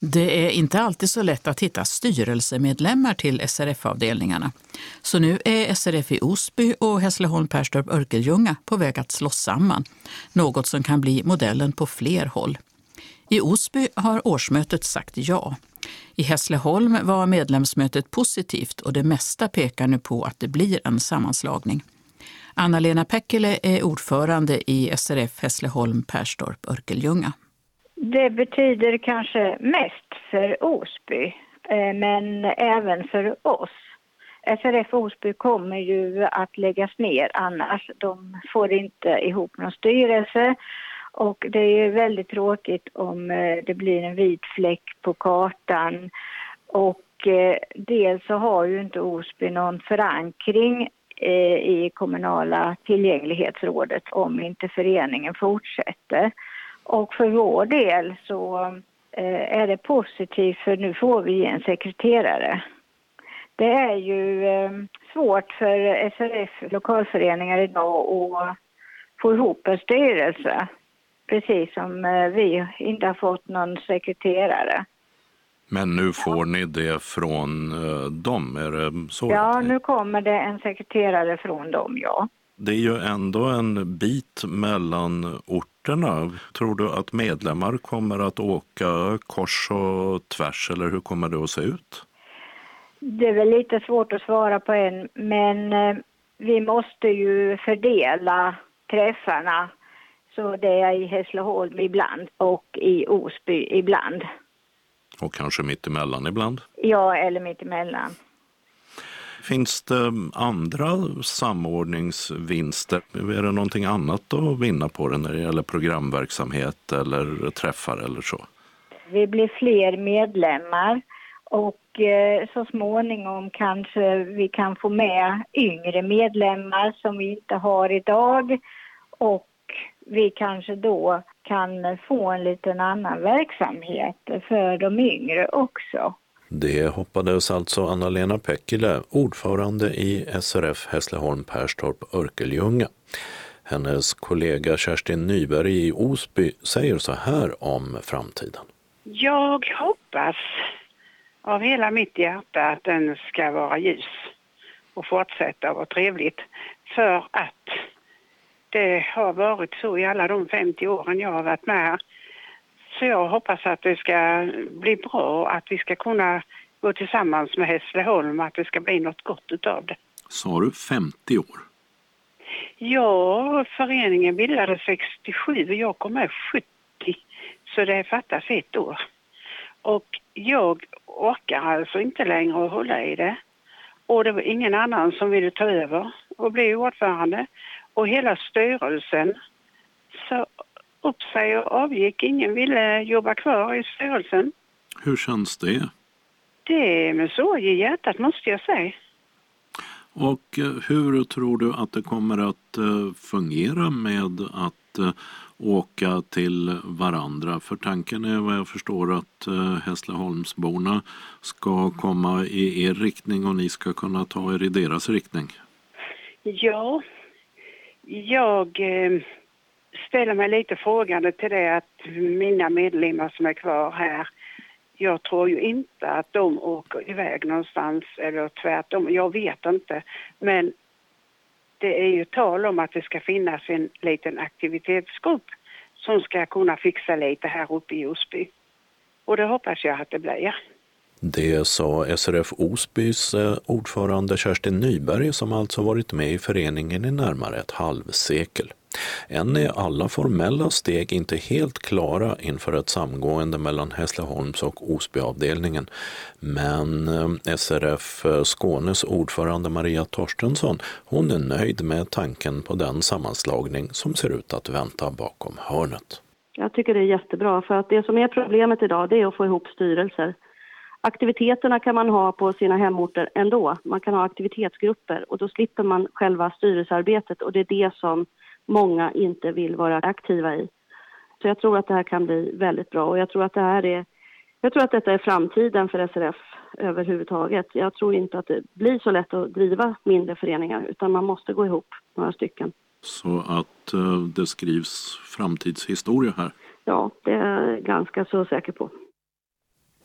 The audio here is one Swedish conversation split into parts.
Det är inte alltid så lätt att hitta styrelsemedlemmar till SRF-avdelningarna. Så nu är SRF i Osby och Hässleholm-Perstorp-Örkelljunga på väg att slås samman. Något som kan bli modellen på fler håll. I Osby har årsmötet sagt ja. I Hässleholm var medlemsmötet positivt och det mesta pekar nu på att det blir en sammanslagning. Anna-Lena Päckilä är ordförande i SRF Hässleholm-Perstorp-Örkelljunga. Det betyder kanske mest för Osby, men även för oss. SRF Osby kommer ju att läggas ner annars. De får inte ihop någon styrelse och det är väldigt tråkigt om det blir en vit fläck på kartan. Och dels så har ju inte Osby någon förankring i kommunala tillgänglighetsrådet om inte föreningen fortsätter. Och för vår del så är det positivt för nu får vi en sekreterare. Det är ju svårt för SRF lokalföreningar idag att få ihop en styrelse. Precis som vi inte har fått någon sekreterare. Men nu får ni det från dem, är det så? Ja, nu kommer det en sekreterare från dem, ja. Det är ju ändå en bit mellan orterna. Tror du att medlemmar kommer att åka kors och tvärs eller hur kommer det att se ut? Det är väl lite svårt att svara på än, men vi måste ju fördela träffarna. Så det är i Hässleholm ibland och i Osby ibland. Och kanske mitt emellan ibland? Ja, eller mitt emellan. Finns det andra samordningsvinster? Är det någonting annat att vinna på det när det gäller programverksamhet eller träffar eller så? Vi blir fler medlemmar och så småningom kanske vi kan få med yngre medlemmar som vi inte har idag och vi kanske då kan få en liten annan verksamhet för de yngre också. Det hoppades alltså Anna-Lena Päckilä, ordförande i SRF Hässleholm-Perstorp-Örkelljunga. Hennes kollega Kerstin Nyberg i Osby säger så här om framtiden. Jag hoppas av hela mitt hjärta att den ska vara ljus och fortsätta vara trevligt. För att det har varit så i alla de 50 åren jag har varit med. Så jag hoppas att det ska bli bra, att vi ska kunna gå tillsammans med Hässleholm, att det ska bli något gott utav det. Sa du 50 år? Ja, föreningen bildades 67 och jag kom med 70. Så det fattas ett år. Och jag orkar alltså inte längre att hålla i det. Och det var ingen annan som ville ta över och bli ordförande. Och hela styrelsen så upp sig och avgick. Ingen ville jobba kvar i styrelsen. Hur känns det? Det är med sorg i hjärtat måste jag säga. Och hur tror du att det kommer att fungera med att åka till varandra? För tanken är vad jag förstår att Hässleholmsborna ska komma i er riktning och ni ska kunna ta er i deras riktning. Ja, jag ställer mig lite frågande till det att mina medlemmar som är kvar här, jag tror ju inte att de åker iväg någonstans eller tvärtom, jag vet inte. Men det är ju tal om att det ska finnas en liten aktivitetsgrupp som ska kunna fixa lite här uppe i Osby. Och det hoppas jag att det blir. Det sa SRF Osbys ordförande Kerstin Nyberg som alltså varit med i föreningen i närmare ett halvsekel. Än är alla formella steg inte helt klara inför ett samgående mellan Hässleholms och Osbyavdelningen. Men SRF Skånes ordförande Maria Torstensson, hon är nöjd med tanken på den sammanslagning som ser ut att vänta bakom hörnet. Jag tycker det är jättebra för att det som är problemet idag det är att få ihop styrelser. Aktiviteterna kan man ha på sina hemorter ändå. Man kan ha aktivitetsgrupper och då slipper man själva styrelsearbetet och det är det som många inte vill vara aktiva i. Så jag tror att det här kan bli väldigt bra och jag tror att detta är framtiden för SRF överhuvudtaget. Jag tror inte att det blir så lätt att driva mindre föreningar utan man måste gå ihop några stycken. Så att det skrivs framtidshistoria här? Ja, det är jag ganska så säker på.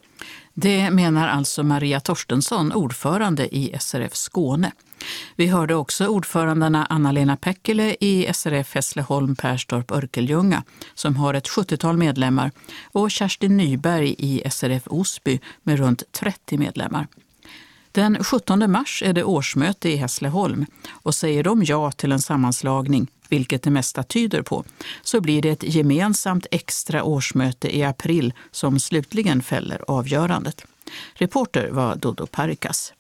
Det menar alltså Maria Torstensson, ordförande i SRF Skåne. Vi hörde också ordförandena Anna-Lena Päckele i SRF Hässleholm Perstorp Örkelljunga som har ett 70-tal medlemmar och Kerstin Nyberg i SRF Osby med runt 30 medlemmar. Den 17 mars är det årsmöte i Hässleholm och säger de ja till en sammanslagning, vilket det mesta tyder på, så blir det ett gemensamt extra årsmöte i april som slutligen fäller avgörandet. Reporter var Dodo Parikas.